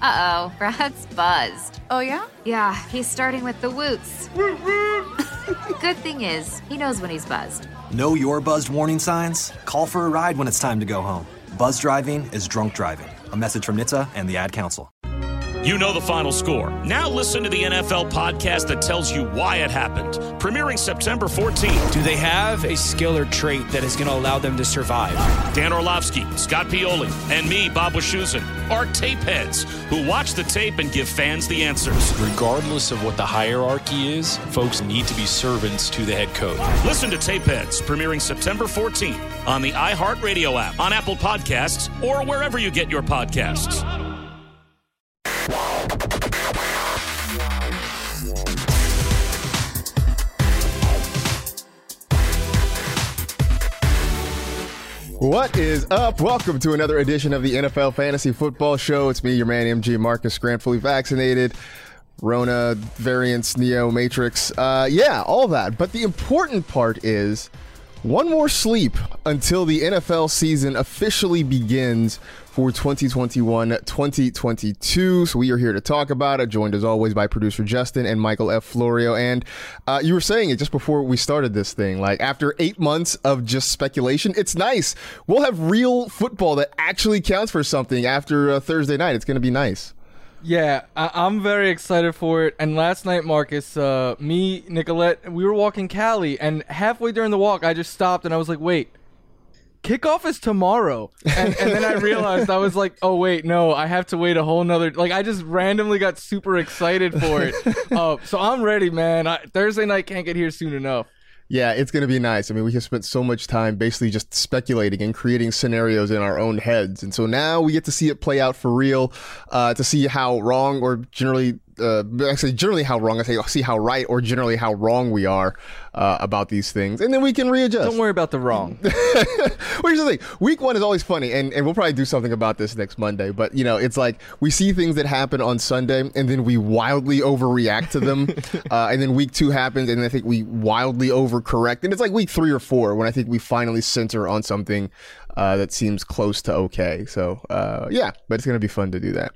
Uh-oh, Brad's buzzed. Oh, yeah? Yeah, he's starting with the woots. Good thing is, he knows when he's buzzed. Know your buzzed warning signs? Call for a ride when it's time to go home. Buzz driving is drunk driving. A message from NHTSA and the Ad Council. You know the final score. Now listen to the NFL podcast that tells you why it happened. Premiering September 14th. Do they have a skill or trait that is going to allow them to survive? Dan Orlovsky, Scott Pioli, and me, Bob Wischusen, are tape heads who watch the tape and give fans the answers. Regardless of what the hierarchy is, folks need to be servants to the head coach. Listen to Tape Heads, premiering September 14th on the iHeartRadio app, on Apple Podcasts, or wherever you get your podcasts. What is up? Welcome to another edition of the NFL Fantasy Football Show. It's me, your man, MG Marcus Grant, fully vaccinated. Rona, variants, Neo, Matrix. All that. But the important part is one more sleep until the NFL season officially begins for 2021-2022. So we are here to talk about it, joined as always by producer Justin and Michael F. Florio. And you were saying it just before we started this thing, like after 8 months of just speculation, it's nice. We'll have real football that actually counts for something after Thursday night. It's going to be nice. Yeah, I'm very excited for it. And last night, Marcus, me, Nicolette, we were walking Cali, and halfway during the walk, I just stopped and I was like, wait, kickoff is tomorrow. And then I realized, I was like, oh, wait, no, I have to wait a whole nother, like, I just randomly got super excited for it. So I'm ready, man. Thursday night can't get here soon enough. Yeah, it's going to be nice. I mean, we have spent so much time basically just speculating and creating scenarios in our own heads. And so now we get to see it play out for real, to see how wrong or generally how wrong, see how right or generally how wrong we are about these things. And then we can readjust. Don't worry about the wrong. Well, here's the thing. Week one is always funny, and we'll probably do something about this next Monday. But, you know, it's like we see things that happen on Sunday, and then we wildly overreact to them. And then week two happens, and I think we wildly overcorrect. And it's like week 3 or 4 when I think we finally center on something that seems close to okay. So, but it's going to be fun to do that.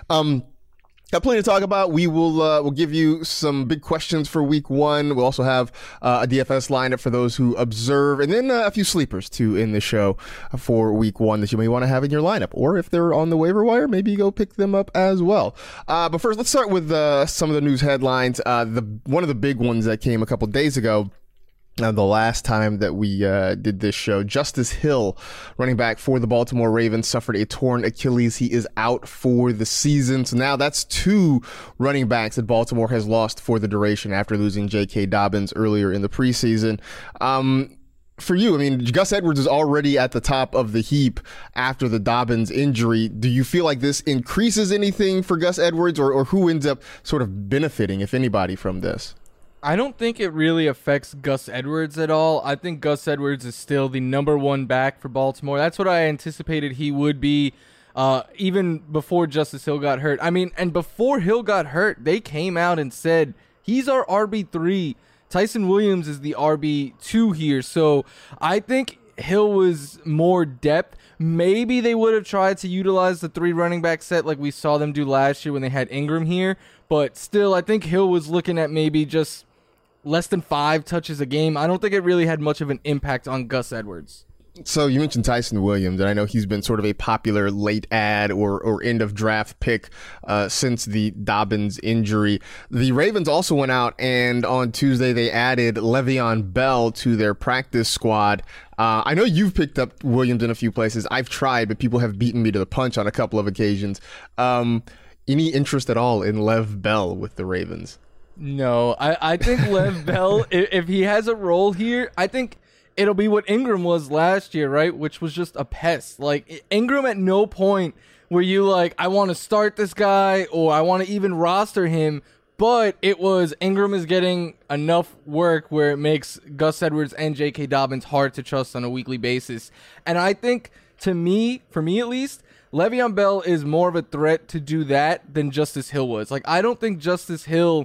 Got plenty to talk about. We'll give you some big questions for week one. We'll also have a DFS lineup for those who observe, and then a few sleepers too in the show for week one that you may want to have in your lineup, or if they're on the waiver wire, maybe you go pick them up as well. But first, let's start with some of the news headlines. One of the big ones that came a couple days ago. The last time that we did this show, Justice Hill, running back for the Baltimore Ravens, suffered a torn Achilles. He is out for the season. So now that's 2 running backs that Baltimore has lost for the duration after losing J.K. Dobbins earlier in the preseason. For you, I mean, Gus Edwards is already at the top of the heap after the Dobbins injury. Do you feel like this increases anything for Gus Edwards, or who ends up sort of benefiting, if anybody, from this? I don't think it really affects Gus Edwards at all. I think Gus Edwards is still the number 1 back for Baltimore. That's what I anticipated he would be even before Justice Hill got hurt. I mean, and before Hill got hurt, they came out and said, he's our RB3. Tyson Williams is the RB2 here. So I think Hill was more depth. Maybe they would have tried to utilize the 3 running back set like we saw them do last year when they had Ingram here. But still, I think Hill was looking at maybe just less than 5 touches a game. I don't think it really had much of an impact on Gus Edwards. So you mentioned Tyson Williams, and I know he's been sort of a popular late ad or end of draft pick since the Dobbins injury. The Ravens also went out, and on Tuesday they added Le'Veon Bell to their practice squad. I know you've picked up Williams in a few places. I've tried, but people have beaten me to the punch on a couple of occasions. Any interest at all in Lev Bell with the Ravens? No, I think Lev Bell, if he has a role here, I think it'll be what Ingram was last year, right? Which was just a pest. Like, Ingram at no point were you like, I want to start this guy or I want to even roster him. But it was Ingram is getting enough work where it makes Gus Edwards and J.K. Dobbins hard to trust on a weekly basis. And I think, for me at least, Le'Veon Bell is more of a threat to do that than Justice Hill was. Like, I don't think Justice Hill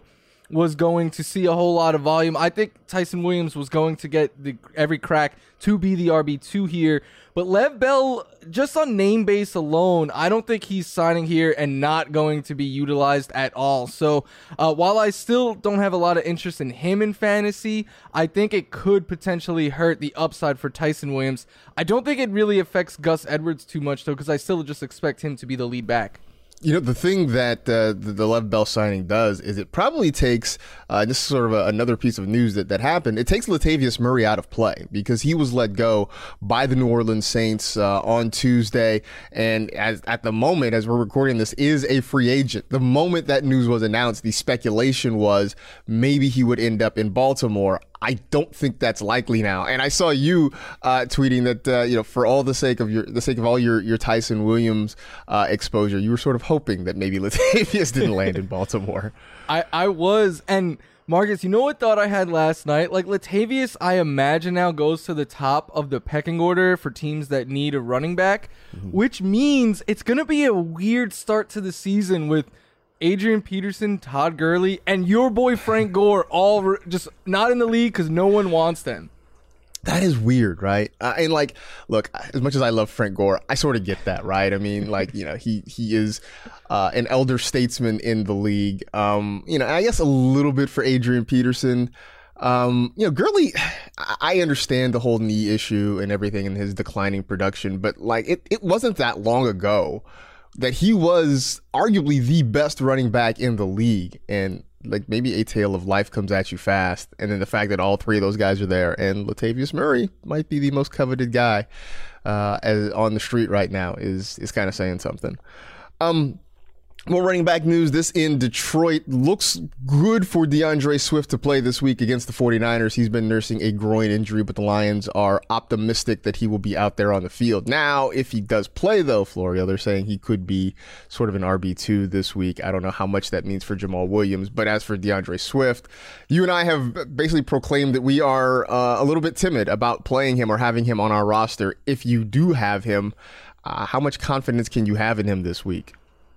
was going to see a whole lot of volume. I think Tyson Williams was going to get every crack to be the RB2 here. But Lev Bell, just on name base alone, I don't think he's signing here and not going to be utilized at all. So while I still don't have a lot of interest in him in fantasy, I think it could potentially hurt the upside for Tyson Williams. I don't think it really affects Gus Edwards too much, though, because I still just expect him to be the lead back. You know, the thing that the Lev Bell signing does is it probably takes, this is sort of another piece of news that happened, it takes Latavius Murray out of play because he was let go by the New Orleans Saints on Tuesday. And at the moment, as we're recording this, is a free agent. The moment that news was announced, the speculation was maybe he would end up in Baltimore. I don't think that's likely now. And I saw you tweeting that for all the sake of all your Tyson Williams exposure, you were sort of hoping that maybe Latavius didn't land in Baltimore. I was, and Marcus, you know what thought I had last night? Like, Latavius, I imagine now goes to the top of the pecking order for teams that need a running back, which means it's going to be a weird start to the season with Adrian Peterson, Todd Gurley, and your boy Frank Gore all just not in the league because no one wants them. That is weird, right? And like, look, as much as I love Frank Gore, I sort of get that, right? I mean, like, he is an elder statesman in the league. I guess a little bit for Adrian Peterson. Gurley, I understand the whole knee issue and everything and his declining production, but like, it wasn't that long ago that he was arguably the best running back in the league. And like, maybe a tale of life comes at you fast. And then the fact that all three of those guys are there and Latavius Murray might be the most coveted guy as on the street right now is kind of saying something. More running back news. This in Detroit. Looks good for DeAndre Swift to play this week against the 49ers. He's been nursing a groin injury, but the Lions are optimistic that he will be out there on the field. Now, if he does play, though, Florio, they're saying he could be sort of an RB2 this week. I don't know how much that means for Jamal Williams, but as for DeAndre Swift, you and I have basically proclaimed that we are a little bit timid about playing him or having him on our roster. If you do have him, how much confidence can you have in him this week?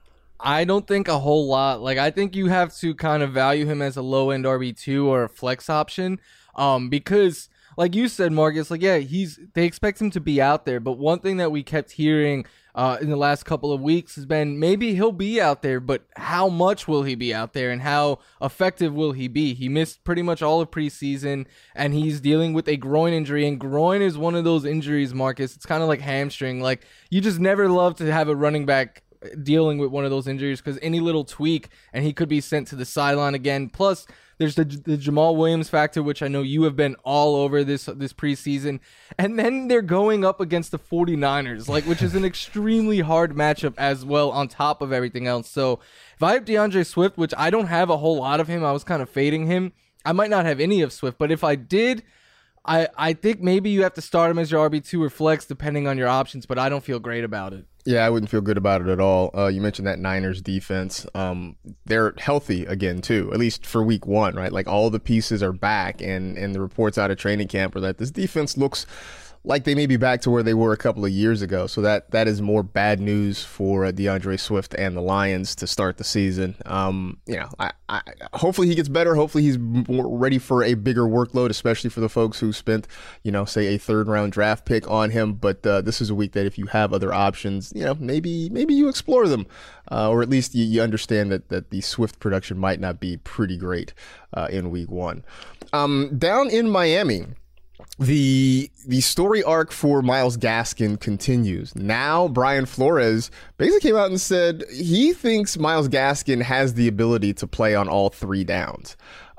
I don't think a whole lot. Like, I think you have to kind of value him as a low-end RB2 or a flex option because, like you said, Marcus, like, yeah, they expect him to be out there. But one thing that we kept hearing in the last couple of weeks has been maybe he'll be out there, but how much will he be out there and how effective will he be? He missed pretty much all of preseason, and he's dealing with a groin injury. And groin is one of those injuries, Marcus. It's kind of like hamstring. Like, you just never love to have a running back dealing with one of those injuries because any little tweak and he could be sent to the sideline again. Plus, there's the Jamal Williams factor, which I know you have been all over this preseason. And then they're going up against the 49ers, which is an extremely hard matchup as well on top of everything else. So if I have DeAndre Swift, which I don't have a whole lot of him, I was kind of fading him. I might not have any of Swift, but if I did, I think maybe you have to start him as your RB2 or flex depending on your options, but I don't feel great about it. Yeah, I wouldn't feel good about it at all. You mentioned that Niners defense. They're healthy again, too, at least for week one, right? Like, all the pieces are back, and the reports out of training camp are that this defense looks like they may be back to where they were a couple of years ago. So that is more bad news for DeAndre Swift and the Lions to start the season. I hopefully he gets better. Hopefully he's more ready for a bigger workload, especially for the folks who spent, say a third-round draft pick on him. But this is a week that if you have other options, maybe you explore them, or at least you understand that the Swift production might not be pretty great in week one. Down in Miami, the story arc for Myles Gaskin continues. Now, Brian Flores basically came out and said he thinks Myles Gaskin has the ability to play on all three downs.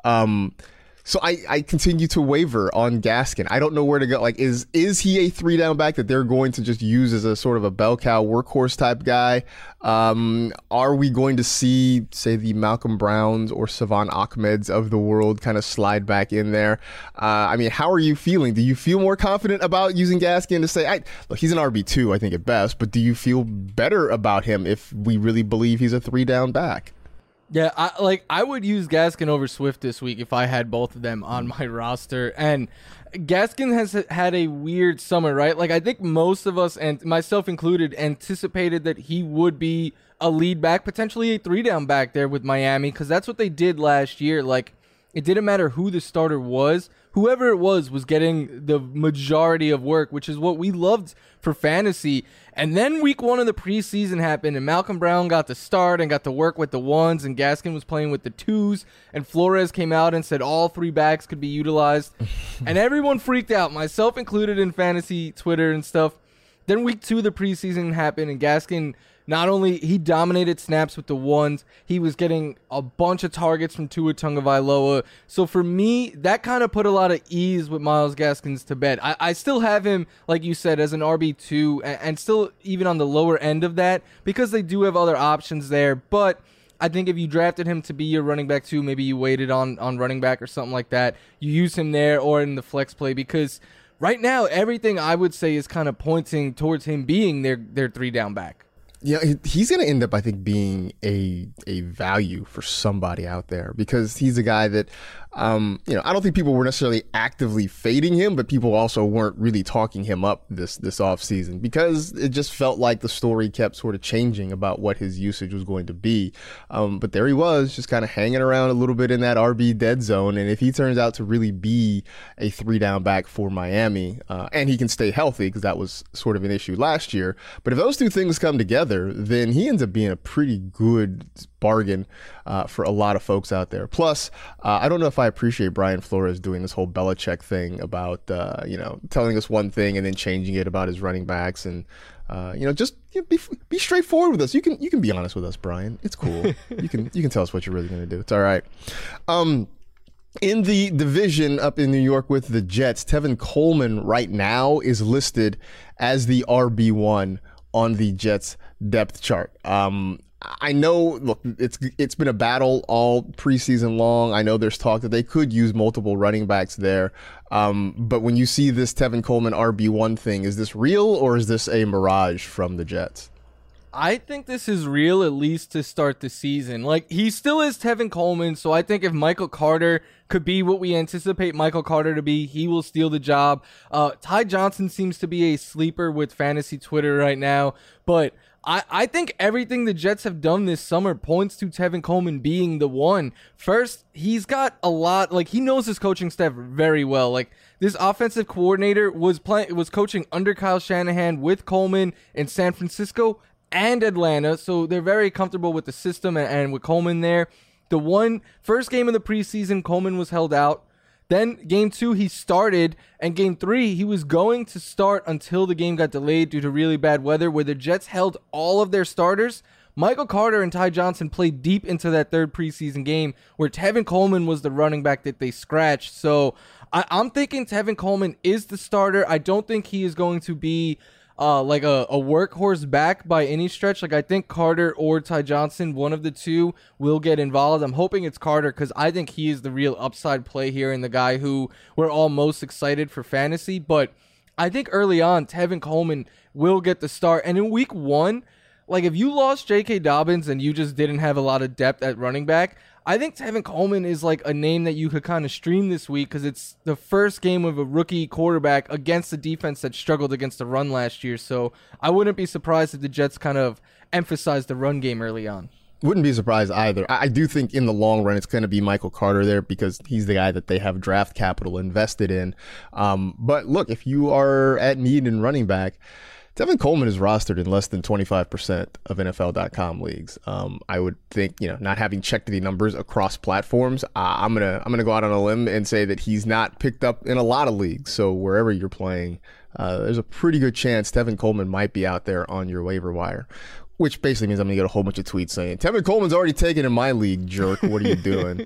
So I continue to waver on Gaskin. I don't know where to go. Like, is he a 3-down back that they're going to just use as a sort of a bell cow workhorse type guy? Are we going to see, say, the Malcolm Browns or Savon Ahmeds of the world kind of slide back in there? How are you feeling? Do you feel more confident about using Gaskin to say, look, he's an RB2, I think, at best, but do you feel better about him if we really believe he's a 3-down back? Yeah, I would use Gaskin over Swift this week if I had both of them on my roster. And Gaskin has had a weird summer, right? Like, I think most of us, and myself included, anticipated that he would be a lead back, potentially a 3-down back there with Miami, because that's what they did last year. Like, it didn't matter who the starter was. Whoever it was getting the majority of work, which is what we loved for fantasy. And then week 1 of the preseason happened, and Malcolm Brown got to start and got to work with the 1s, and Gaskin was playing with the 2s, and Flores came out and said all 3 backs could be utilized. And everyone freaked out, myself included in fantasy Twitter and stuff. Then week 2 of the preseason happened, and Gaskin, not only he dominated snaps with the 1s, he was getting a bunch of targets from Tua Tagovailoa. So for me, that kind of put a lot of ease with Myles Gaskins to bed. I still have him, like you said, as an RB2, and still even on the lower end of that, because they do have other options there. But I think if you drafted him to be your running back 2, maybe you waited on running back or something like that, you use him there or in the flex play, because right now everything I would say is kind of pointing towards him being their 3-down back. Yeah, he's going to end up, I think, being a value for somebody out there, because he's a guy that, I don't think people were necessarily actively fading him, but people also weren't really talking him up this offseason, because it just felt like the story kept sort of changing about what his usage was going to be. But there he was, just kind of hanging around a little bit in that RB dead zone. And if he turns out to really be a 3-down back for Miami, and he can stay healthy, because that was sort of an issue last year. But if those two things come together, then he ends up being a pretty good bargain for a lot of folks out there. Plus, I don't know if I appreciate Brian Flores doing this whole Belichick thing about, telling us one thing and then changing it about his running backs, and just be straightforward with us. You can be honest with us, Brian. It's cool. You can tell us what you're really going to do. It's all right. In the division up in New York with the Jets, Tevin Coleman right now is listed as the RB1 on the Jets depth chart. I know, look, it's been a battle all preseason long. I know there's talk that they could use multiple running backs there. But when you see this Tevin Coleman RB1 thing, is this real or is this a mirage from the Jets? I think this is real, at least to start the season. Like, he still is Tevin Coleman, so I think if Michael Carter could be what we anticipate Michael Carter to be, he will steal the job. Ty Johnson seems to be a sleeper with fantasy Twitter right now, but I think everything the Jets have done this summer points to Tevin Coleman being the one. First, he's got a lot, like, he knows his coaching staff very well. Like, this offensive coordinator was coaching under Kyle Shanahan with Coleman in San Francisco and Atlanta, so they're very comfortable with the system and with Coleman there. The first game of the preseason, Coleman was held out. Then game 2, he started, and game 3, he was going to start until the game got delayed due to really bad weather, where the Jets held all of their starters. Michael Carter and Ty Johnson played deep into that third preseason game, where Tevin Coleman was the running back that they scratched. So I'm thinking Tevin Coleman is the starter. I don't think he is going to be like a workhorse back by any stretch. Like, I think Carter or Ty Johnson, one of the two, will get involved. I'm hoping it's Carter, because I think he is the real upside play here and the guy who we're all most excited for fantasy. But I think early on, Tevin Coleman will get the start. And in week 1, like, if you lost J.K. Dobbins and you just didn't have a lot of depth at running back, I think Tevin Coleman is like a name that you could kind of stream this week, because it's the first game of a rookie quarterback against a defense that struggled against the run last year. So I wouldn't be surprised if the Jets kind of emphasized the run game early on. Wouldn't be surprised either. I do think in the long run it's going to be Michael Carter there, because he's the guy that they have draft capital invested in. But look, if you are at need in running back, Tevin Coleman is rostered in less than 25% of NFL.com leagues. I would think, not having checked the numbers across platforms, I'm gonna go out on a limb and say that he's not picked up in a lot of leagues. So wherever you're playing, there's a pretty good chance Tevin Coleman might be out there on your waiver wire. Which basically means I'm going to get a whole bunch of tweets saying, Tevin Coleman's already taken in my league, jerk. What are you doing?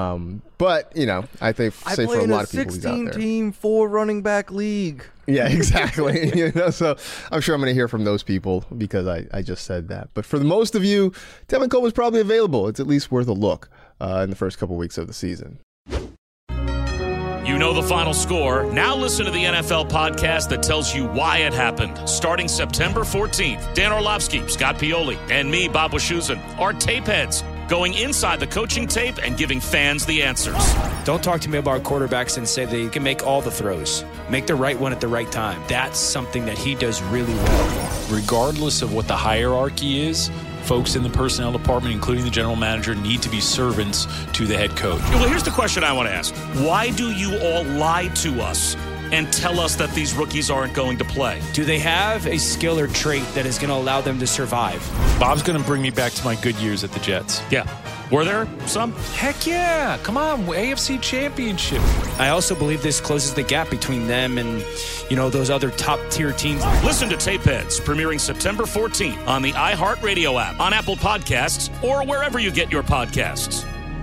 But, I think say for a lot of people he's out there. I play in a 16-team 4 running-back league. Yeah, exactly. So I'm sure I'm going to hear from those people because I just said that. But for the most of you, Tevin Coleman's probably available. It's at least worth a look in the first couple weeks of the season. You know the final score. Now listen to the NFL podcast that tells you why it happened. Starting September 14th, Dan Orlovsky, Scott Pioli, and me, Bob Wischusen, are tape heads. going inside the coaching tape and giving fans the answers. Don't talk to me about quarterbacks and say they can make all the throws. Make the right one at the right time. That's something that he does really well. Regardless of what the hierarchy is, folks in the personnel department, including the general manager, need to be servants to the head coach. Well, here's the question I want to ask. Why do you all lie to us and tell us that these rookies aren't going to play? Do they have a skill or trait that is going to allow them to survive? Bob's going to bring me back to my good years at the Jets. Yeah. Were there some? Heck yeah. Come on, AFC Championship. I also believe this closes the gap between them and, those other top-tier teams. Listen to Tapeheads, premiering September 14th on the iHeartRadio app, on Apple Podcasts, or wherever you get your podcasts.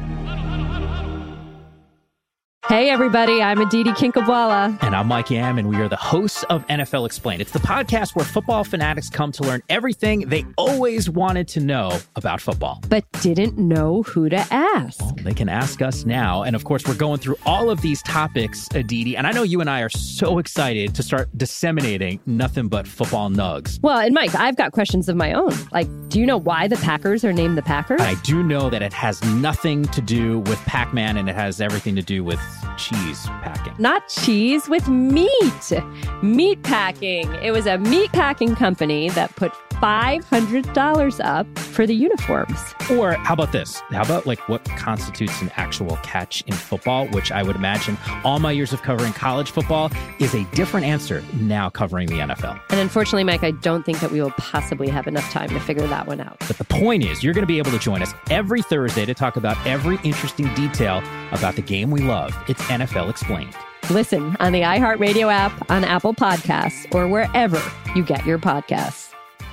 Hey, everybody, I'm Aditi Kinkhabwala. And I'm Mike Yam, and we are the hosts of NFL Explained. It's the podcast where football fanatics come to learn everything they always wanted to know about football. But didn't know who to ask. Well, they can ask us now. And of course, we're going through all of these topics, Aditi. And I know you and I are so excited to start disseminating nothing but football nugs. Well, and Mike, I've got questions of my own. Like, do you know why the Packers are named the Packers? I do know that it has nothing to do with Pac-Man, and it has everything to do with cheese packing. Not cheese, with meat. Meat packing. It was a meat packing company that put $500 up for the uniforms. Or how about this? How about what constitutes an actual catch in football, which I would imagine all my years of covering college football is a different answer now covering the NFL. And unfortunately, Mike, I don't think that we will possibly have enough time to figure that one out. But the point is, you're going to be able to join us every Thursday to talk about every interesting detail about the game we love. It's NFL Explained. Listen on the iHeartRadio app, on Apple Podcasts, or wherever you get your podcasts.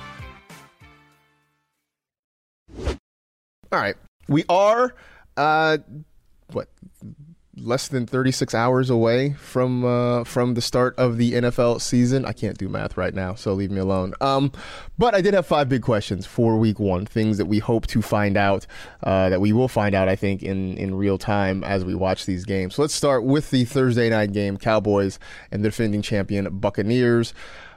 All right. We are, less than 36 hours away from the start of the NFL season. I can't do math right now, so leave me alone. But I did have 5 big questions for week 1, things that we hope to find out, that we will find out, I think, in real time as we watch these games. So let's start with the Thursday night game, Cowboys and the defending champion Buccaneers.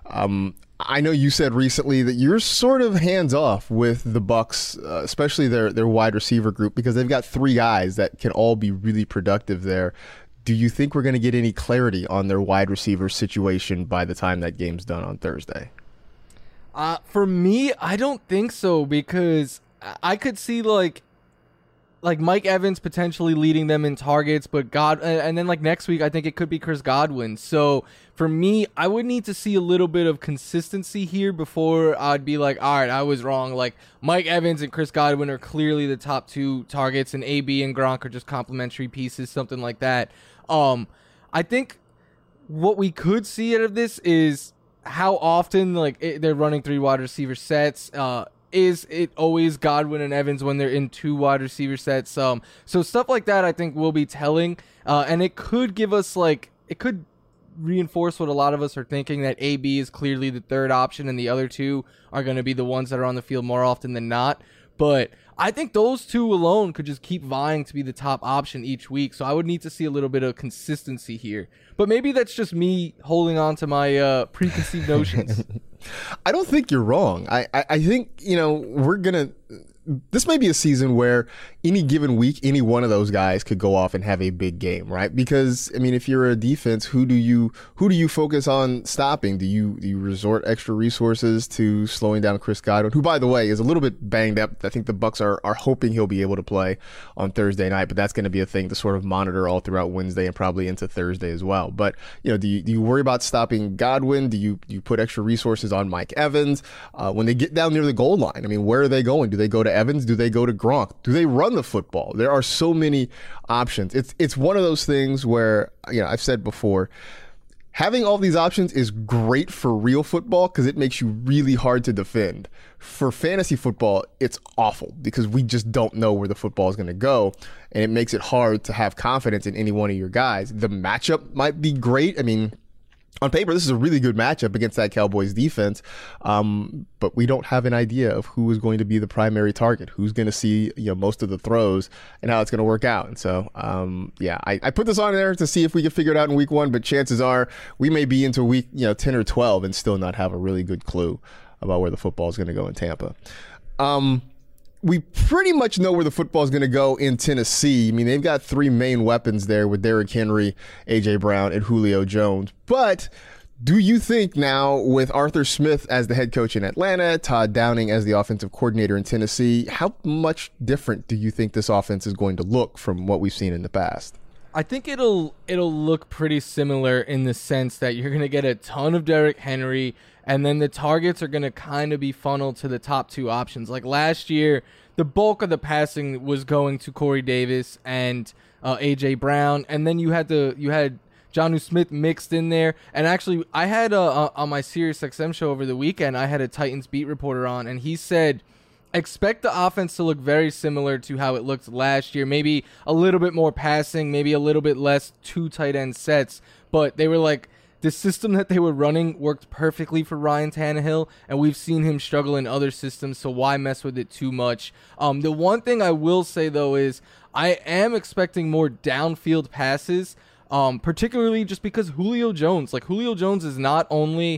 I know you said recently that you're sort of hands off with the Bucs, especially their wide receiver group, because they've got 3 guys that can all be really productive there. Do you think we're going to get any clarity on their wide receiver situation by the time that game's done on Thursday? For me, I don't think so, because I could see like Mike Evans potentially leading them in targets, but and then next week I think it could be Chris Godwin. So for me, I would need to see a little bit of consistency here before I'd be like, all right, I was wrong. Like, Mike Evans and Chris Godwin are clearly the top 2 targets, and AB and Gronk are just complementary pieces, something like that. I think what we could see out of this is how often they're running 3 wide receiver sets. Is it always Godwin and Evans when they're in 2 wide receiver sets? So stuff like that I think will be telling, and it could give us it could reinforce what a lot of us are thinking, that AB is clearly the 3rd option and the other 2 are going to be the ones that are on the field more often than not. But I think those 2 alone could just keep vying to be the top option each week. So I would need to see a little bit of consistency here. But maybe that's just me holding on to my preconceived notions. I don't think you're wrong. I think, we're going to... This may be a season where any given week, any one of those guys could go off and have a big game, right? Because, I mean, if you're a defense, who do you focus on stopping? Do you resort extra resources to slowing down Chris Godwin, who, by the way, is a little bit banged up? I think the Bucs are hoping he'll be able to play on Thursday night, but that's going to be a thing to sort of monitor all throughout Wednesday and probably into Thursday as well. But, do you worry about stopping Godwin? Do you put extra resources on Mike Evans? When they get down near the goal line, I mean, where are they going? Do they go to Evans? Do they go to Gronk? Do they run the football? There are so many options. It's one of those things where, I've said before, having all these options is great for real football because it makes you really hard to defend. For fantasy football, it's awful because we just don't know where the football is going to go, and it makes it hard to have confidence in any one of your guys. The matchup might be great. I mean, on paper, this is a really good matchup against that Cowboys defense, but we don't have an idea of who is going to be the primary target, who's going to see most of the throws, and how it's going to work out. And so, I put this on there to see if we can figure it out in week 1, but chances are we may be into week 10 or 12 and still not have a really good clue about where the football is going to go in Tampa. we pretty much know where the football is going to go in Tennessee. I mean, they've got three main weapons there with Derrick Henry, A.J. Brown, and Julio Jones. But do you think now, with Arthur Smith as the head coach in Atlanta, Todd Downing as the offensive coordinator in Tennessee, how much different do you think this offense is going to look from what we've seen in the past? I think it'll look pretty similar in the sense that you're going to get a ton of Derrick Henry, and then the targets are going to kind of be funneled to the top two options. Like last year, the bulk of the passing was going to Corey Davis and A.J. Brown, and then you had Jonnu Smith mixed in there. And actually, I had on my SiriusXM show over the weekend, I had a Titans beat reporter on, and he said, expect the offense to look very similar to how it looked last year. Maybe a little bit more passing, maybe a little bit less two tight end sets. But they were like, the system that they were running worked perfectly for Ryan Tannehill, and we've seen him struggle in other systems, so why mess with it too much? The one thing I will say, though, is I am expecting more downfield passes, particularly just because Julio Jones is not only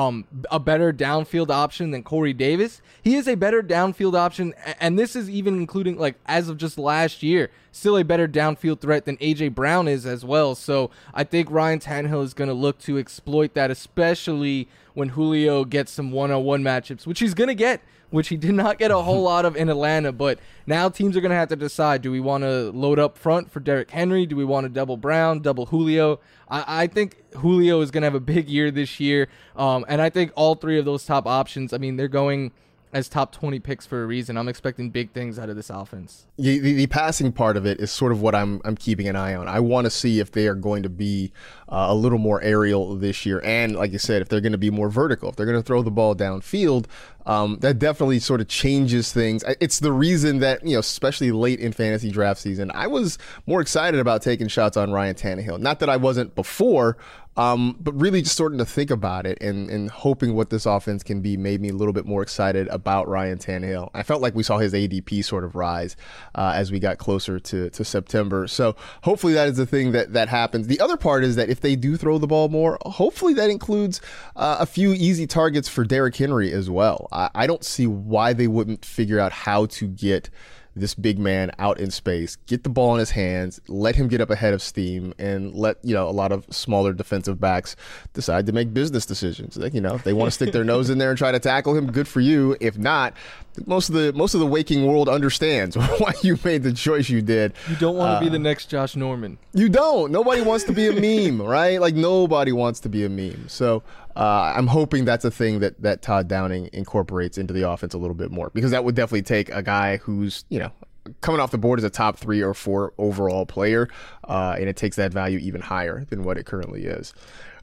a better downfield option than Corey Davis. He is a better downfield option, and this is even including, like, as of just last year, still a better downfield threat than A.J. Brown is as well. So I think Ryan Tannehill is going to look to exploit that, especially when Julio gets some one-on-one matchups, which he's going to get, which he did not get a whole lot of in Atlanta. But now teams are going to have to decide, do we want to load up front for Derrick Henry? Do we want to double Brown, double Julio? I think Julio is going to have a big year this year. And I think all three of those top options, I mean, they're going as top 20 picks for a reason. I'm expecting big things out of this offense. The passing part of it is sort of what I'm keeping an eye on. I want to see if they are going to be a little more aerial this year. And like you said, if they're going to be more vertical, if they're going to throw the ball downfield, that definitely sort of changes things. It's the reason that, especially late in fantasy draft season, I was more excited about taking shots on Ryan Tannehill. Not that I wasn't before, but really just starting to think about it and hoping what this offense can be made me a little bit more excited about Ryan Tannehill. I felt like we saw his ADP sort of rise as we got closer to September. So hopefully that is the thing that happens. The other part is that if they do throw the ball more, hopefully that includes a few easy targets for Derrick Henry as well. I don't see why they wouldn't figure out how to get this big man out in space, get the ball in his hands, let him get up ahead of steam, and let a lot of smaller defensive backs decide to make business decisions. Like, if they want to stick their nose in there and try to tackle him, good for you. If not, most of the waking world understands why you made the choice you did. You don't want to be the next Josh Norman. You don't. Nobody wants to be a meme, right? Like, nobody wants to be a meme. So I'm hoping that's a thing that Todd Downing incorporates into the offense a little bit more, because that would definitely take a guy who's, coming off the board as a top 3 or 4 overall player, and it takes that value even higher than what it currently is.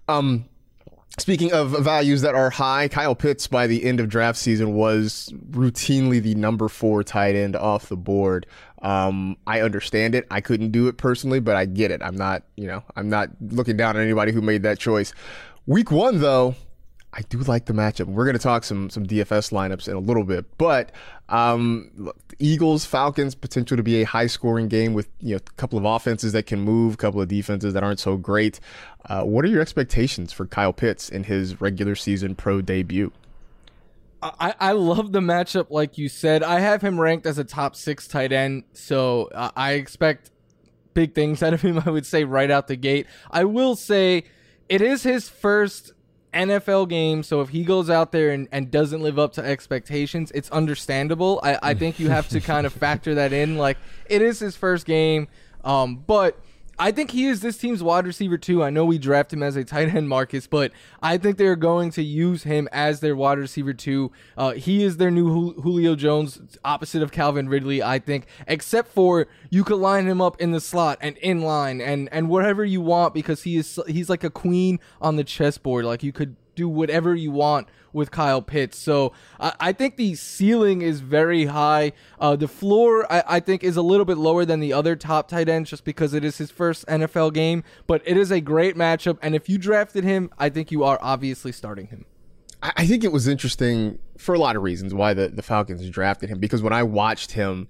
Speaking of values that are high, Kyle Pitts by the end of draft season was routinely the number 4 tight end off the board. I understand it. I couldn't do it personally, but I get it. I'm not looking down on anybody who made that choice. Week 1, though, I do like the matchup. We're going to talk some DFS lineups in a little bit, but Eagles, Falcons, potential to be a high-scoring game with a couple of offenses that can move, a couple of defenses that aren't so great. What are your expectations for Kyle Pitts in his regular season pro debut? I love the matchup, like you said. I have him ranked as a top 6 tight end, so I expect big things out of him, I would say, right out the gate. I will say it is his first NFL game, so if he goes out there and doesn't live up to expectations, it's understandable. I think you have to kind of factor that in. Like, it is his first game, but I think he is this team's wide receiver too. I know we draft him as a tight end, Marcus, but I think they're going to use him as their wide receiver too. He is their new Julio Jones, opposite of Calvin Ridley, I think, except for you could line him up in the slot and in line and whatever you want, because he's like a queen on the chessboard. Like, you could do whatever you want with Kyle Pitts. So I think the ceiling is very high. The floor, I think, is a little bit lower than the other top tight ends just because it is his first NFL game. But it is a great matchup. And if you drafted him, I think you are obviously starting him. I think it was interesting for a lot of reasons why the Falcons drafted him, because when I watched him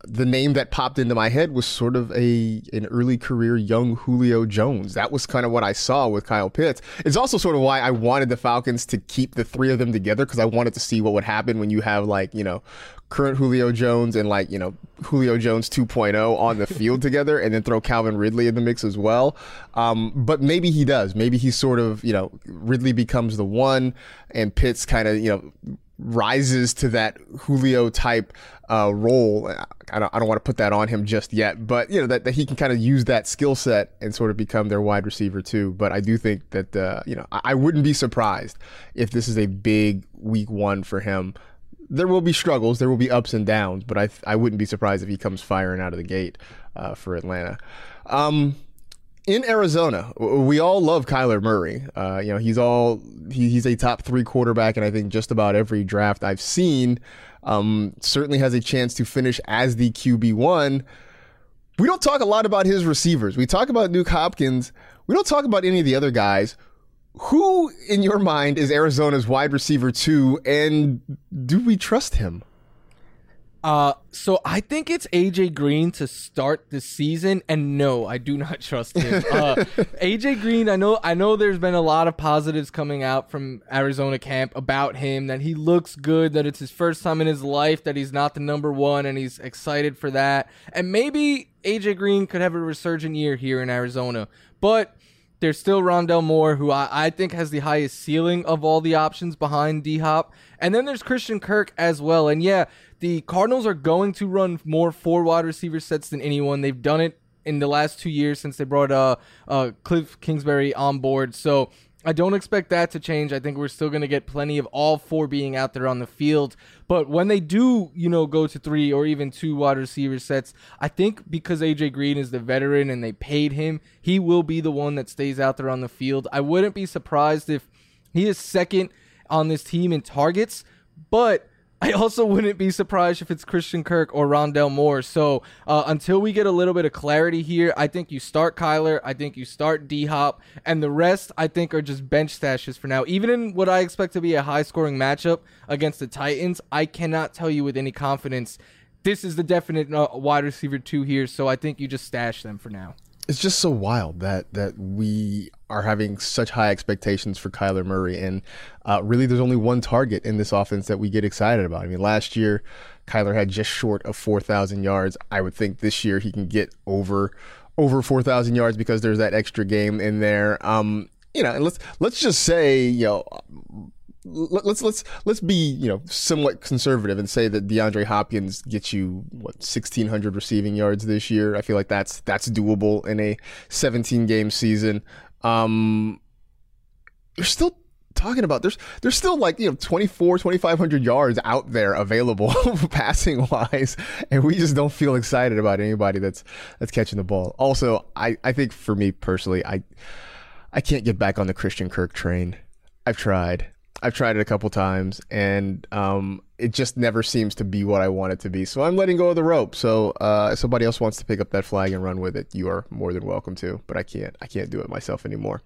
the name that popped into my head was sort of an early career young Julio Jones. That was kind of what I saw with Kyle Pitts. It's also sort of why I wanted the Falcons to keep the three of them together, because I wanted to see what would happen when you have, like, you know, current Julio Jones and, like, you know, Julio Jones 2.0 on the field together, and then throw Calvin Ridley in the mix as well. But maybe he does. Maybe he sort of, you know, Ridley becomes the one and Pitts kind of, you know, rises to that Julio type role. I don't want to put that on him just yet, but, you know, that he can kind of use that skill set and sort of become their wide receiver too. But I do think that, you know, I wouldn't be surprised if this is a big week one for him. There will be struggles, there will be ups and downs, but I wouldn't be surprised if he comes firing out of the gate for Atlanta. In Arizona, we all love Kyler Murray. You know, he's a top 3 quarterback, and I think just about every draft I've seen. Certainly has a chance to finish as the QB1. We don't talk a lot about his receivers. We talk about Nuke Hopkins. We don't talk about any of the other guys. Who, in your mind, is Arizona's wide receiver 2, and do we trust him? So I think it's AJ Green to start the season, and no, I do not trust him. AJ Green, I know there's been a lot of positives coming out from Arizona camp about him, that he looks good, that it's his first time in his life, that he's not the number 1, and he's excited for that. And maybe AJ Green could have a resurgent year here in Arizona, but there's still Rondale Moore, who I think has the highest ceiling of all the options behind D-Hop. And then there's Christian Kirk as well. And yeah, the Cardinals are going to run more 4 wide receiver sets than anyone. They've done it in the last 2 years since they brought Cliff Kingsbury on board. So I don't expect that to change. I think we're still going to get plenty of all 4 being out there on the field. But when they do, you know, go to 3 or even 2 wide receiver sets, I think because AJ Green is the veteran and they paid him, he will be the one that stays out there on the field. I wouldn't be surprised if he is second on this team in targets, but I also wouldn't be surprised if it's Christian Kirk or Rondale Moore. So until we get a little bit of clarity here, I think you start Kyler, I think you start D-Hop, and the rest I think are just bench stashes for now. Even in what I expect to be a high-scoring matchup against the Titans, I cannot tell you with any confidence this is the definite wide receiver 2 here, so I think you just stash them for now. It's just so wild that we are having such high expectations for Kyler Murray, and really there's only one target in this offense that we get excited about. I mean, last year Kyler had just short of 4,000 yards. I would think this year he can get over 4,000 yards because there's that extra game in there. You know, and let's just say, you know, let's be, you know, somewhat conservative and say that DeAndre Hopkins gets you 1,600 receiving yards this year. I feel like that's doable in a 17-game season. You're still talking about there's still, like, you know, 2,500 yards out there available passing wise, and we just don't feel excited about anybody that's catching the ball. Also, I think for me personally, I can't get back on the Christian Kirk train. I've tried it a couple times, and it just never seems to be what I want it to be. So I'm letting go of the rope. So if somebody else wants to pick up that flag and run with it, you are more than welcome to. But I can't do it myself anymore.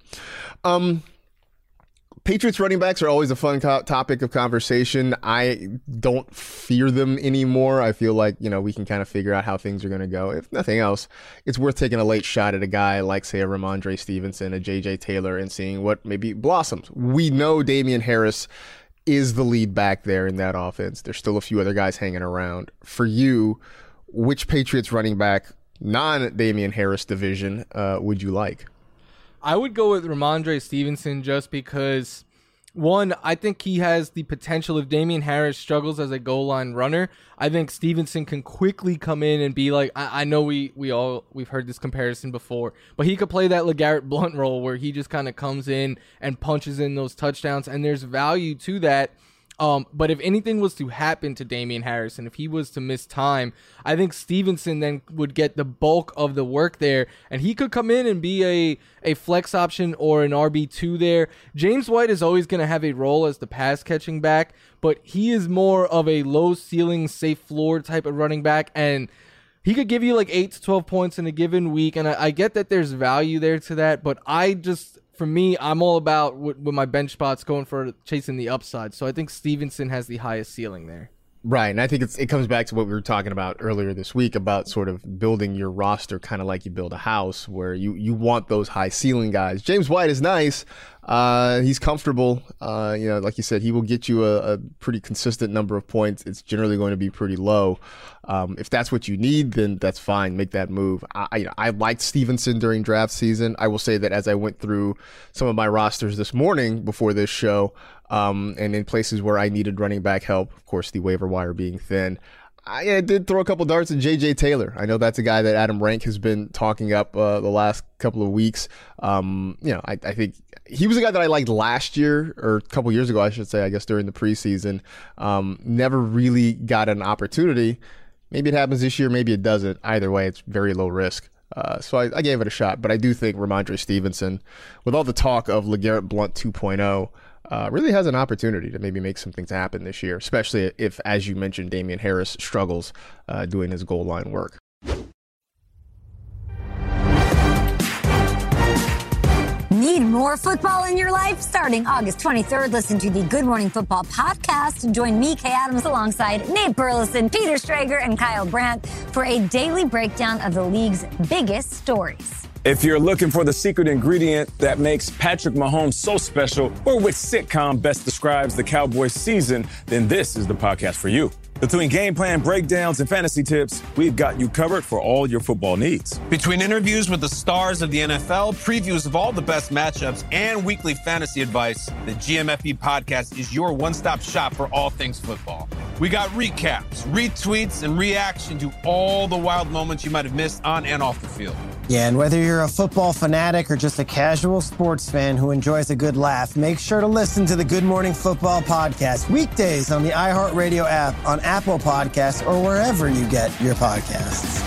Patriots running backs are always a fun topic of conversation. I don't fear them anymore. I feel like, you know, we can kind of figure out how things are going to go. If nothing else, it's worth taking a late shot at a guy like, say, a Ramondre Stevenson, a J.J. Taylor, and seeing what maybe blossoms. We know Damian Harris is the lead back there in that offense. There's still a few other guys hanging around. For you, which Patriots running back, non-Damian Harris division, would you like? I would go with Ramondre Stevenson just because, one, I think he has the potential. If Damian Harris struggles as a goal line runner, I think Stevenson can quickly come in and be like, I know we've heard this comparison before, but he could play that LeGarrette Blount role where he just kind of comes in and punches in those touchdowns, and there's value to that. But if anything was to happen to Damian Harris, and if he was to miss time, I think Stevenson then would get the bulk of the work there, and he could come in and be a flex option or an RB2 there. James White is always going to have a role as the pass catching back, but he is more of a low ceiling, safe floor type of running back, and he could give you like 8 to 12 points in a given week, and I get that there's value there to that, but for me, I'm all about with my bench spots going for chasing the upside. So I think Stevenson has the highest ceiling there. Right, and I think it comes back to what we were talking about earlier this week about sort of building your roster kind of like you build a house, where you want those high ceiling guys. James White is nice. He's comfortable. Like you said, he will get you a pretty consistent number of points. It's generally going to be pretty low. If that's what you need, then that's fine. Make that move. I liked Stevenson during draft season. I will say that as I went through some of my rosters this morning before this show, and in places where I needed running back help, of course, the waiver wire being thin, I did throw a couple darts at J.J. Taylor. I know that's a guy that Adam Rank has been talking up the last couple of weeks. I think he was a guy that I liked last year, or a couple years ago, I should say, I guess, during the preseason. Never really got an opportunity. Maybe it happens this year, maybe it doesn't. Either way, it's very low risk. So I gave it a shot, but I do think Ramondre Stevenson, with all the talk of LeGarrette Blount 2.0, really has an opportunity to maybe make some things happen this year, especially if, as you mentioned, Damian Harris struggles doing his goal line work. Need more football in your life? Starting August 23rd, listen to the Good Morning Football podcast and join me, Kay Adams, alongside Nate Burleson, Peter Strager, and Kyle Brandt for a daily breakdown of the league's biggest stories. If you're looking for the secret ingredient that makes Patrick Mahomes so special, or which sitcom best describes the Cowboys season, then this is the podcast for you. Between game plan breakdowns and fantasy tips, we've got you covered for all your football needs. Between interviews with the stars of the NFL, previews of all the best matchups, and weekly fantasy advice, the GMFB podcast is your one-stop shop for all things football. We got recaps, retweets, and reaction to all the wild moments you might have missed on and off the field. Yeah, and whether you're a football fanatic or just a casual sports fan who enjoys a good laugh, make sure to listen to the Good Morning Football podcast weekdays on the iHeartRadio app, on Apple Podcasts, or wherever you get your podcasts.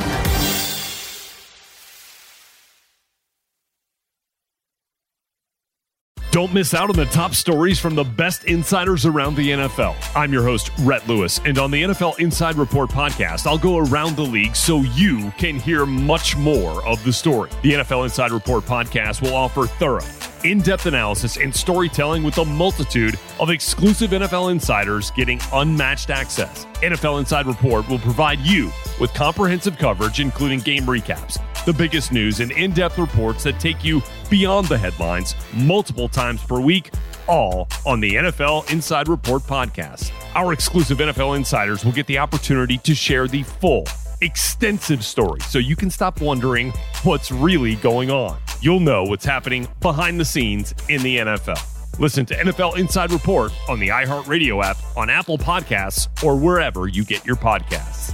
Don't miss out on the top stories from the best insiders around the NFL. I'm your host, Rhett Lewis, and on the NFL Inside Report podcast, I'll go around the league so you can hear much more of the story. The NFL Inside Report podcast will offer thorough, in-depth analysis and storytelling with a multitude of exclusive NFL insiders getting unmatched access. NFL Inside Report will provide you with comprehensive coverage, including game recaps, the biggest news, and in-depth reports that take you beyond the headlines multiple times per week, all on the NFL Inside Report podcast. Our exclusive NFL insiders will get the opportunity to share the full, extensive story so you can stop wondering what's really going on. You'll know what's happening behind the scenes in the NFL. Listen to NFL Inside Report on the iHeartRadio app, on Apple Podcasts, or wherever you get your podcasts.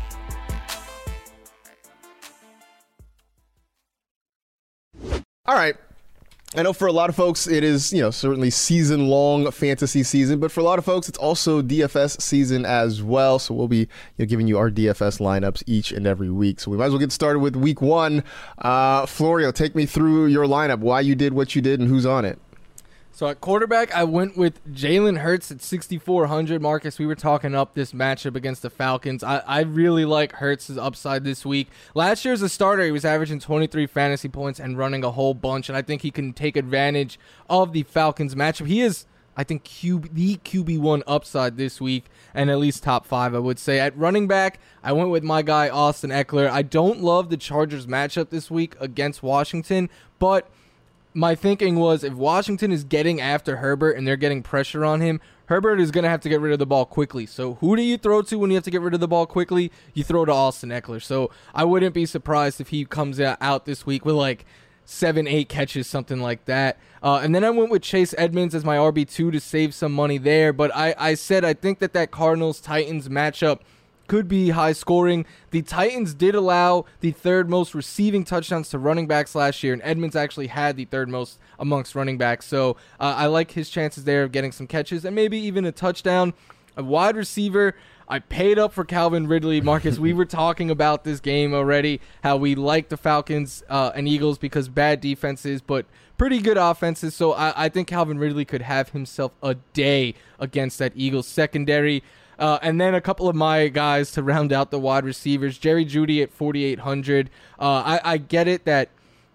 All right. I know for a lot of folks, it is, certainly season-long fantasy season, but for a lot of folks, it's also DFS season as well. So we'll be giving you our DFS lineups each and every week. So we might as well get started with week one. Florio, take me through your lineup, why you did what you did, and who's on it. So at quarterback, I went with Jalen Hurts at 6,400. Marcus, we were talking up this matchup against the Falcons. I really like Hurts' upside this week. Last year as a starter, he was averaging 23 fantasy points and running a whole bunch, and I think he can take advantage of the Falcons matchup. He is, I think, the QB1 upside this week, and at least top 5, I would say. At running back, I went with my guy, Austin Eckler. I don't love the Chargers matchup this week against Washington, but my thinking was if Washington is getting after Herbert and they're getting pressure on him, Herbert is going to have to get rid of the ball quickly. So who do you throw to when you have to get rid of the ball quickly? You throw to Austin Eckler. So I wouldn't be surprised if he comes out this week with like 7-8 catches, something like that. And then I went with Chase Edmonds as my RB2 to save some money there. But I said I think that Cardinals-Titans matchup could be high scoring. The Titans did allow the third most receiving touchdowns to running backs last year, and Edmonds actually had the third most amongst running backs. So I like his chances there of getting some catches and maybe even a touchdown. A wide receiver, I paid up for Calvin Ridley. Marcus, we were talking about this game already, how we like the Falcons and Eagles because bad defenses, but pretty good offenses. So I think Calvin Ridley could have himself a day against that Eagles secondary. And then a couple of my guys to round out the wide receivers. Jerry Jeudy at 4,800. I get it that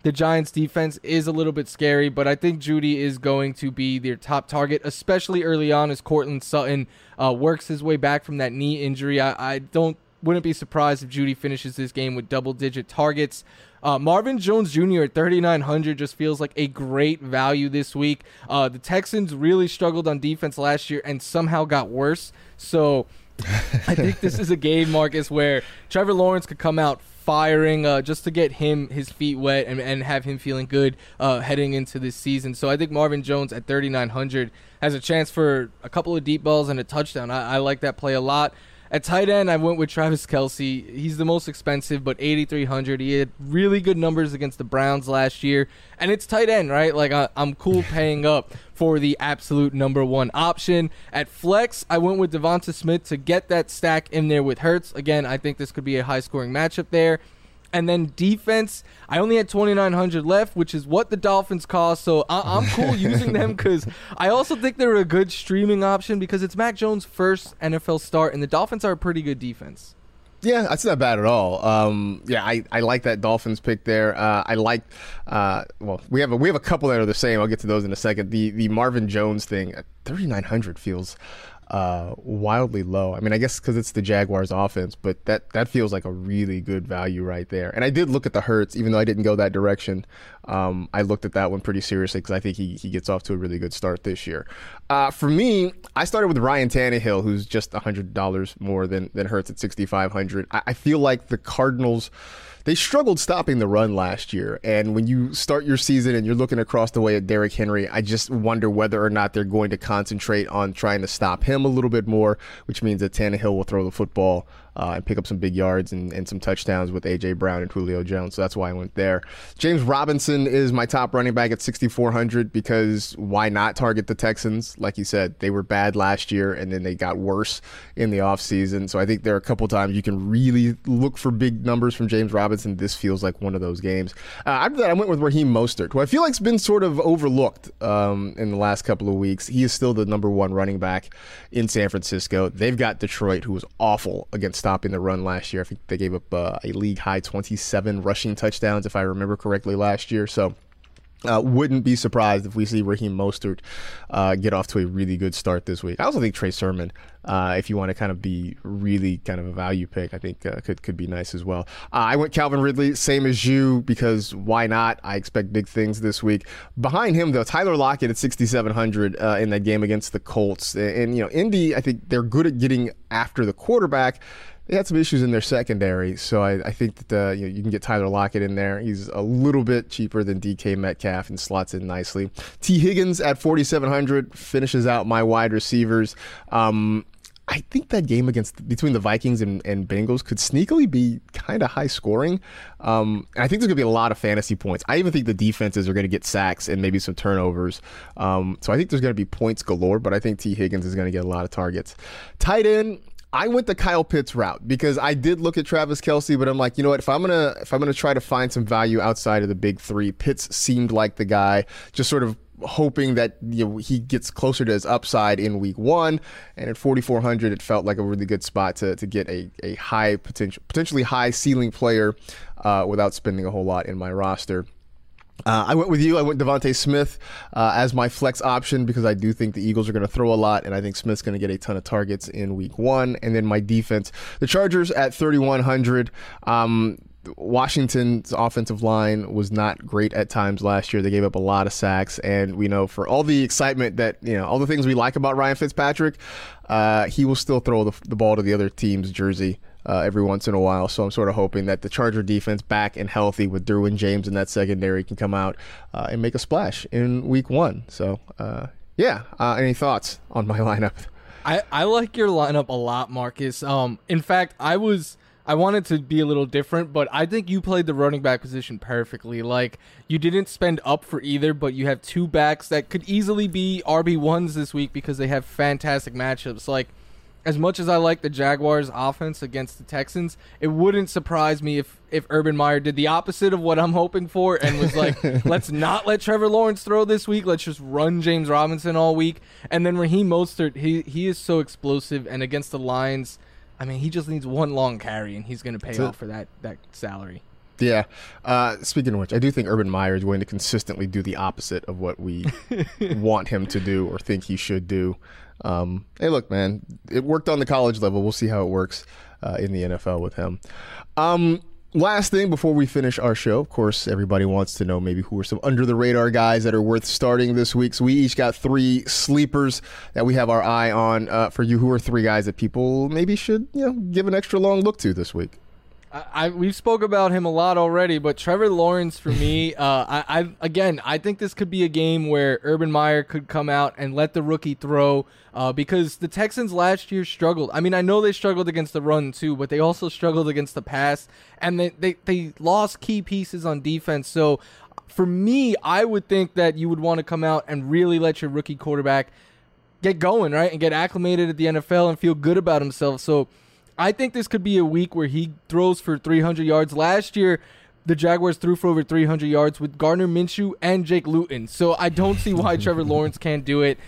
the Giants defense is a little bit scary, but I think Jeudy is going to be their top target, especially early on as Courtland Sutton works his way back from that knee injury. I wouldn't be surprised if Jeudy finishes this game with double-digit targets. Marvin Jones Jr. at 3,900 just feels like a great value this week. The Texans really struggled on defense last year and somehow got worse. So I think this is a game, Marcus, where Trevor Lawrence could come out firing just to get his feet wet and have him feeling good heading into this season. So I think Marvin Jones at 3,900 has a chance for a couple of deep balls and a touchdown. I like that play a lot. At tight end, I went with Travis Kelce. He's the most expensive, but 8,300. He had really good numbers against the Browns last year. And it's tight end, right? Like, I'm cool paying up for the absolute number one option. At flex, I went with Devonta Smith to get that stack in there with Hurts. Again, I think this could be a high-scoring matchup there. And then defense, I only had 2,900 left, which is what the Dolphins cost. So I'm cool using them because I also think they're a good streaming option because it's Mac Jones' first NFL start, and the Dolphins are a pretty good defense. Yeah, that's not bad at all. I like that Dolphins pick there. I like, we have a couple that are the same. I'll get to those in a second. The Marvin Jones thing at 3,900 feels wildly low. I mean, I guess because it's the Jaguars offense, but that feels like a really good value right there. And I did look at the Hurts, even though I didn't go that direction. I looked at that one pretty seriously because I think he gets off to a really good start this year. For me, I started with Ryan Tannehill, who's just $100 more than Hurts at 6,500. I feel like the Cardinals, they struggled stopping the run last year. And when you start your season and you're looking across the way at Derrick Henry, I just wonder whether or not they're going to concentrate on trying to stop him a little bit more, which means that Tannehill will throw the football and pick up some big yards and some touchdowns with A.J. Brown and Julio Jones. So that's why I went there. James Robinson is my top running back at 6,400 because why not target the Texans? Like you said, they were bad last year and then they got worse in the offseason. So I think there are a couple times you can really look for big numbers from James Robinson. This feels like one of those games. After that, I went with Raheem Mostert, who I feel like has been sort of overlooked in the last couple of weeks. He is still the number one running back in San Francisco. They've got Detroit, who was awful against stopping the run last year. I think they gave up a league high 27 rushing touchdowns, if I remember correctly, last year. So wouldn't be surprised if we see Raheem Mostert get off to a really good start this week. I also think Trey Sermon, if you want to kind of be really kind of a value pick, I think could be nice as well. I went Calvin Ridley, same as you, because why not? I expect big things this week. Behind him, though, Tyler Lockett at 6,700 in that game against the Colts. And Indy, I think they're good at getting after the quarterback. They had some issues in their secondary, so I think that you can get Tyler Lockett in there. He's a little bit cheaper than DK Metcalf and slots in nicely. T. Higgins at 4,700 finishes out my wide receivers. I think that game between the Vikings and Bengals could sneakily be kind of high scoring. And I think there's going to be a lot of fantasy points. I even think the defenses are going to get sacks and maybe some turnovers. So I think there's going to be points galore, but I think T. Higgins is going to get a lot of targets. Tight end, I went the Kyle Pitts route because I did look at Travis Kelce, but I'm like, you know what? If I'm gonna try to find some value outside of the big three, Pitts seemed like the guy. Just sort of hoping that he gets closer to his upside in week one, and at 4,400, it felt like a really good spot to get a high potentially high ceiling player without spending a whole lot in my roster. I went with you. I went Devontae Smith as my flex option because I do think the Eagles are going to throw a lot, and I think Smith's going to get a ton of targets in week one. And then my defense, the Chargers at 3,100. Washington's offensive line was not great at times last year. They gave up a lot of sacks, and we know for all the excitement that, all the things we like about Ryan Fitzpatrick, he will still throw the ball to the other team's jersey every once in a while. So I'm sort of hoping that the Charger defense, back and healthy with Derwin James in that secondary, can come out and make a splash in week one. So, any thoughts on my lineup? I like your lineup a lot, Marcus. In fact, I wanted to be a little different, but I think you played the running back position perfectly. Like, you didn't spend up for either, but you have two backs that could easily be RB1s this week because they have fantastic matchups. Like, as much as I like the Jaguars offense against the Texans, it wouldn't surprise me if Urban Meyer did the opposite of what I'm hoping for and was like, let's not let Trevor Lawrence throw this week. Let's just run James Robinson all week. And then Raheem Mostert, he is so explosive, and against the Lions, I mean, he just needs one long carry, and he's going to pay off for that salary. Yeah. Speaking of which, I do think Urban Meyer is going to consistently do the opposite of what we want him to do or think he should do. Hey, look, man, it worked on the college level. We'll see how it works in the NFL with him. Last thing before we finish our show, of course, everybody wants to know maybe who are some under-the-radar guys that are worth starting this week. So we each got 3 sleepers that we have our eye on. For you, who are 3 guys that people maybe should give an extra long look to this week? We've spoke about him a lot already, but Trevor Lawrence for me, I think this could be a game where Urban Meyer could come out and let the rookie throw because the Texans last year struggled. I mean, I know they struggled against the run too, but they also struggled against the pass, and they lost key pieces on defense. So for me, I would think that you would want to come out and really let your rookie quarterback get going, right, and get acclimated at the NFL and feel good about himself. So I think this could be a week where he throws for 300 yards. Last year, the Jaguars threw for over 300 yards with Gardner Minshew and Jake Luton. So I don't see why Trevor Lawrence can't do it.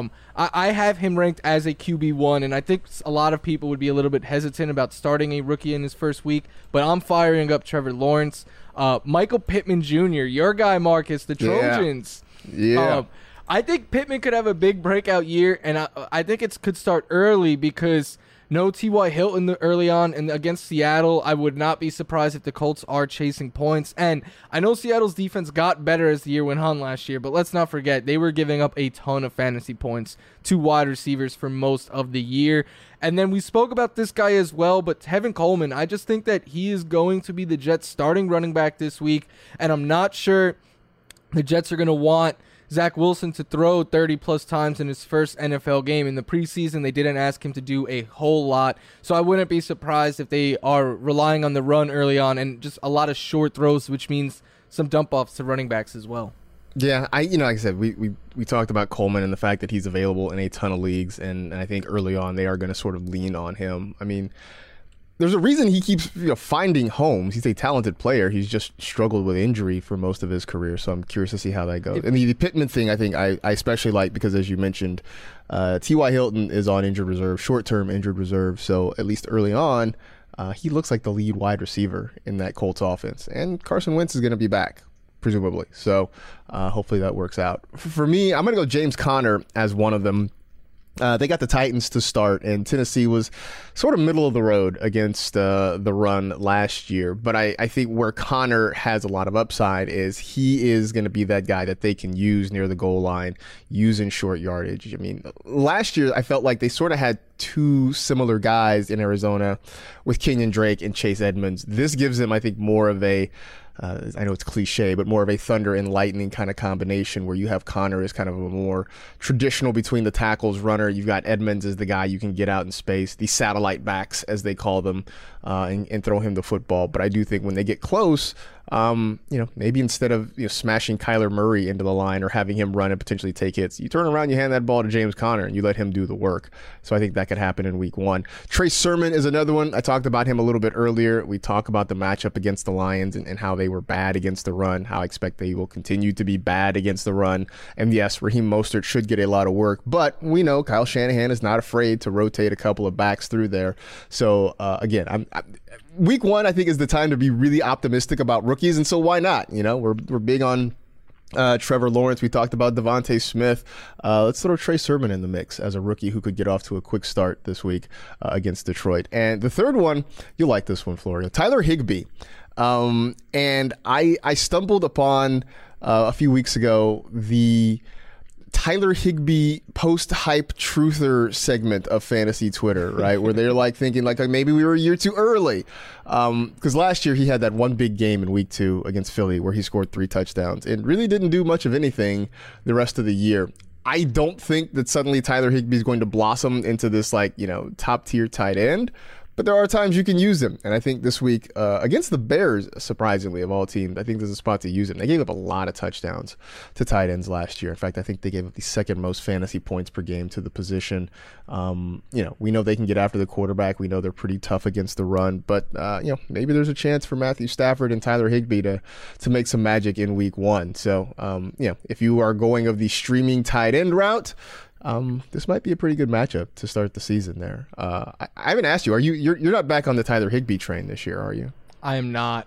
I have him ranked as a QB1, and I think a lot of people would be a little bit hesitant about starting a rookie in his first week, but I'm firing up Trevor Lawrence. Michael Pittman Jr., your guy, Marcus, the Trojans. Yeah. I think Pittman could have a big breakout year, and I think it could start early because no T.Y. Hilton early on, and against Seattle, I would not be surprised if the Colts are chasing points. And I know Seattle's defense got better as the year went on last year, but let's not forget, they were giving up a ton of fantasy points to wide receivers for most of the year. And then we spoke about this guy as well, but Tevin Coleman, I just think that he is going to be the Jets' starting running back this week, and I'm not sure the Jets are going to want Zach Wilson to throw 30-plus times in his first NFL game. In the preseason, they didn't ask him to do a whole lot, so I wouldn't be surprised if they are relying on the run early on and just a lot of short throws, which means some dump-offs to running backs as well. Yeah, like I said, we talked about Coleman and the fact that he's available in a ton of leagues, and I think early on they are going to sort of lean on him. I mean, there's a reason he keeps finding homes. He's a talented player. He's just struggled with injury for most of his career, so I'm curious to see how that goes. And the Pittman thing, I think I especially like because, as you mentioned, T.Y. Hilton is on injured reserve, short-term injured reserve, so at least early on, he looks like the lead wide receiver in that Colts offense. And Carson Wentz is going to be back, presumably, so hopefully that works out. For me, I'm going to go James Conner as one of them. They got the Titans to start, and Tennessee was sort of middle of the road against the run last year. But I think where Conner has a lot of upside is he is going to be that guy that they can use near the goal line, using short yardage. I mean, last year I felt like they sort of had 2 similar guys in Arizona with Kenyon Drake and Chase Edmonds. This gives them, I think, more of a I know it's cliche, but more of a thunder and lightning kind of combination where you have Conner as kind of a more traditional between the tackles runner. You've got Edmonds as the guy you can get out in space, the satellite backs as they call them, and throw him the football. But I do think when they get close, maybe instead of smashing Kyler Murray into the line or having him run and potentially take hits, you turn around, you hand that ball to James Conner, and you let him do the work. So I think that could happen in week 1. Trey Sermon is another one. I talked about him a little bit earlier. We talk about the matchup against the Lions and how they were bad against the run, how I expect they will continue to be bad against the run. And yes, Raheem Mostert should get a lot of work, but we know Kyle Shanahan is not afraid to rotate a couple of backs through there. So again, week 1, I think, is the time to be really optimistic about rookies, and so why not? We're big on Trevor Lawrence. We talked about Devontae Smith. Let's throw Trey Sermon in the mix as a rookie who could get off to a quick start this week against Detroit. And the third one, you'll like this one, Florio, Tyler Higbee. And I stumbled upon a few weeks ago the Tyler Higbee post-hype truther segment of fantasy Twitter, right? Where they're like thinking like maybe we were a year too early. Because last year he had that one big game in week 2 against Philly where he scored 3 touchdowns and really didn't do much of anything the rest of the year. I don't think that suddenly Tyler Higbee is going to blossom into this top tier tight end. But there are times you can use him. And I think this week against the Bears, surprisingly, of all teams, I think there's a spot to use him. They gave up a lot of touchdowns to tight ends last year. In fact, I think they gave up the 2nd most fantasy points per game to the position. We know they can get after the quarterback. We know they're pretty tough against the run. But, maybe there's a chance for Matthew Stafford and Tyler Higbee to make some magic in week 1. So, if you are going of the streaming tight end route, this might be a pretty good matchup to start the season there. I haven't asked you, you're not back on the Tyler Higbee train this year, are you? I am not.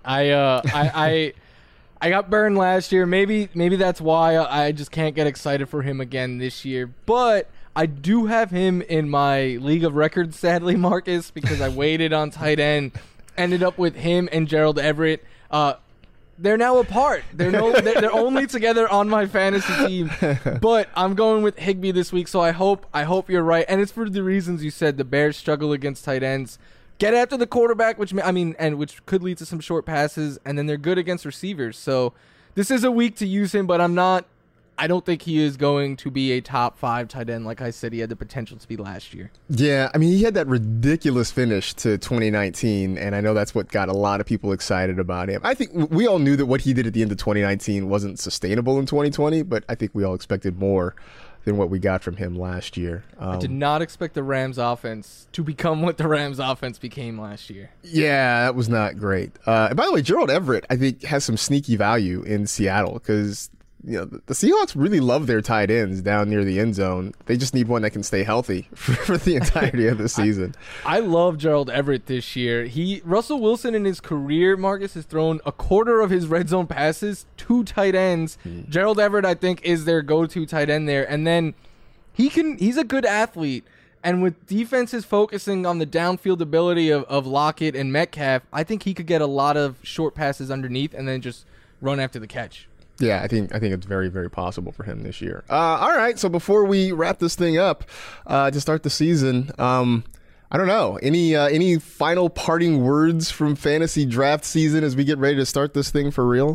I got burned last year. Maybe that's why I just can't get excited for him again this year. But I do have him in my league of records, sadly, Marcus, because I waited on tight end. Ended up with him and Gerald Everett. They're now apart. They're only together on my fantasy team. But I'm going with Higbee this week, so I hope you're right. And it's for the reasons you said. The Bears struggle against tight ends. Get after the quarterback, which could lead to some short passes, and then they're good against receivers. So this is a week to use him, but I don't think he is going to be a top 5 tight end. Like I said, he had the potential to be last year. Yeah, I mean, he had that ridiculous finish to 2019, and I know that's what got a lot of people excited about him. I think we all knew that what he did at the end of 2019 wasn't sustainable in 2020, but I think we all expected more than what we got from him last year. I did not expect the Rams offense to become what the Rams offense became last year. Yeah, that was not great. And by the way, Gerald Everett, I think, has some sneaky value in Seattle because the Seahawks really love their tight ends down near the end zone. They just need one that can stay healthy for the entirety of the season. I love Gerald Everett this year. Russell Wilson in his career, Marcus, has thrown a quarter of his red zone passes to tight ends. Gerald Everett, I think, is their go-to tight end there. And then he's a good athlete. And with defenses focusing on the downfield ability of Lockett and Metcalf, I think he could get a lot of short passes underneath and then just run after the catch. Yeah, I think it's very, very possible for him this year. All right, so before we wrap this thing up to start the season, I don't know, any final parting words from fantasy draft season as we get ready to start this thing for real?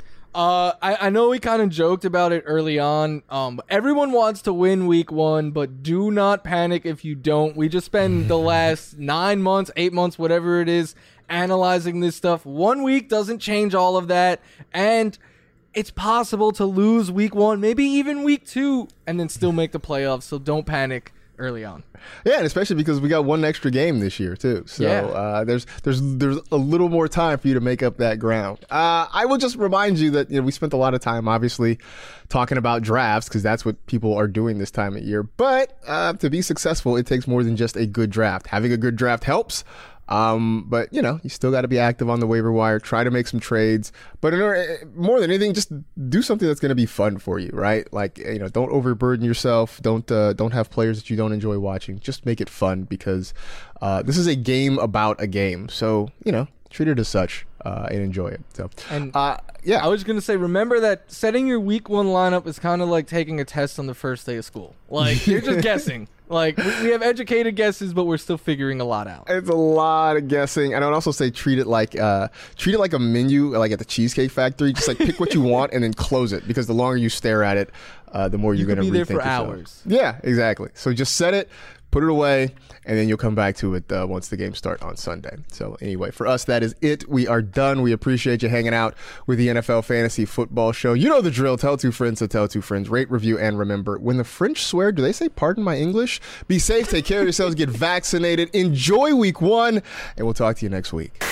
I know we kind of joked about it early on. Everyone wants to win week 1, but do not panic if you don't. We just spend the last 9 months, 8 months, whatever it is, analyzing this stuff. 1 week doesn't change all of that, and it's possible to lose week 1, maybe even week 2, and then still make the playoffs. So don't panic early on. Yeah, and especially because we got one extra game this year too. So there's a little more time for you to make up that ground. I will just remind you that we spent a lot of time, obviously, talking about drafts because that's what people are doing this time of year. But to be successful, it takes more than just a good draft. Having a good draft helps. But you still got to be active on the waiver wire, try to make some trades, but more than anything, just do something that's going to be fun for you, right? Like, don't overburden yourself. Don't have players that you don't enjoy watching. Just make it fun because, this is a game about a game. So, treat it as such, and enjoy it. So, I was going to say, remember that setting your week 1 lineup is kind of like taking a test on the first day of school. Like, you're just guessing. Like, we have educated guesses, but we're still figuring a lot out. It's a lot of guessing. And I would also say treat it like a menu, like at the Cheesecake Factory. Just like pick what you want and then close it, because the longer you stare at it, the more you're going to rethink yourself. You could be there for yourself. hours. Yeah, exactly. So just set it, put it away, and then you'll come back to it once the games start on Sunday. So anyway, for us, that is it. We are done. We appreciate you hanging out with the NFL Fantasy Football Show. You know the drill. Tell 2 friends to tell 2 friends. Rate, review, and remember, when the French swear, do they say pardon my English? Be safe, take care of yourselves, get vaccinated, enjoy week 1, and we'll talk to you next week.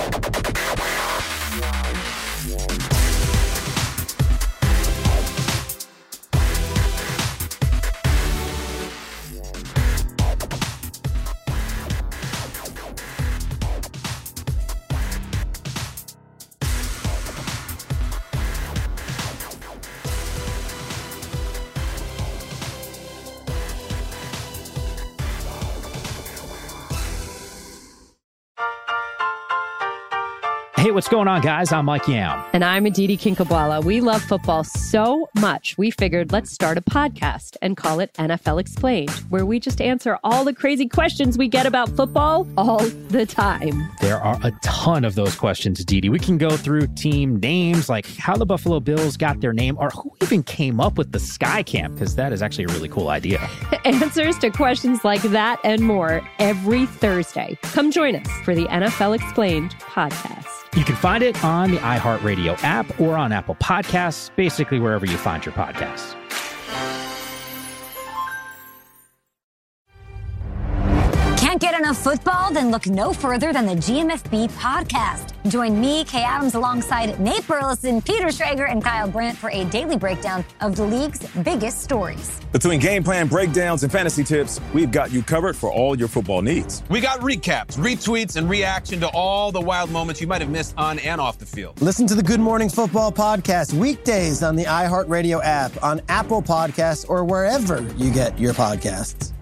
Hey, what's going on, guys? I'm Mike Yam. And I'm Aditi Kinkhabwala. We love football so much, we figured let's start a podcast and call it NFL Explained, where we just answer all the crazy questions we get about football all the time. There are a ton of those questions, Aditi. We can go through team names, like how the Buffalo Bills got their name, or who even came up with the Sky Camp, because that is actually a really cool idea. Answers to questions like that and more every Thursday. Come join us for the NFL Explained podcast. You can find it on the iHeartRadio app or on Apple Podcasts, basically wherever you find your podcasts. Can't get enough of football? Then look no further than the GMFB podcast. Join me, Kay Adams, alongside Nate Burleson, Peter Schrager, and Kyle Brandt for a daily breakdown of the league's biggest stories. Between game plan breakdowns and fantasy tips, we've got you covered for all your football needs. We got recaps, retweets, and reaction to all the wild moments you might have missed on and off the field. Listen to the Good Morning Football podcast weekdays on the iHeartRadio app, on Apple Podcasts, or wherever you get your podcasts.